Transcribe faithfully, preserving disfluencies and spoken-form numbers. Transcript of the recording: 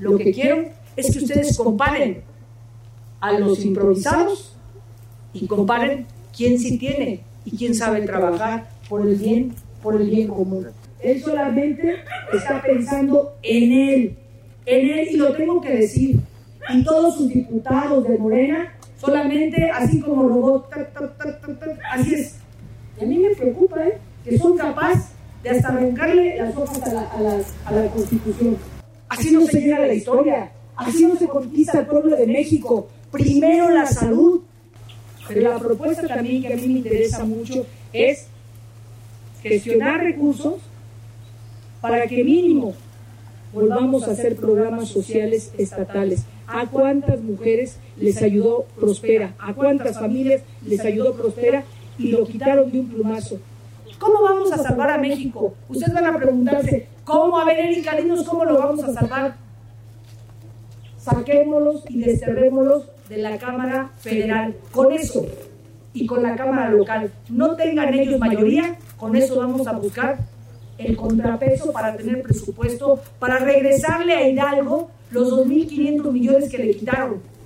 Lo que quiero es que ustedes comparen a los improvisados y comparen quién sí tiene y quién sabe trabajar por el bien, por el bien común. Él solamente está pensando en él, en él, y lo tengo que decir. Y todos sus diputados de Morena, solamente así como robot, tac, tac, tac, tac, tac, así es. Y a mí me preocupa, ¿eh? Que son capaces de hasta arrancarle las hojas a la, a, la, a la Constitución. Así no se llega a la historia, así no se conquista el pueblo de México. Primero la salud. Pero la propuesta también que a mí me interesa mucho es gestionar recursos para que mínimo volvamos a hacer programas sociales estatales. ¿A cuántas mujeres les ayudó Prospera? ¿A cuántas familias les ayudó Prospera y lo quitaron de un plumazo? ¿Cómo vamos a salvar a México? Ustedes van a preguntarse, ¿cómo? A ver, Erika, dinos cómo lo vamos a salvar. Saquémoslos y desterrémoslos de la Cámara Federal. Con eso, y con la Cámara Local, no tengan ellos mayoría, con eso vamos a buscar el contrapeso para tener presupuesto, para regresarle a Hidalgo los dos mil quinientos millones que le quitaron.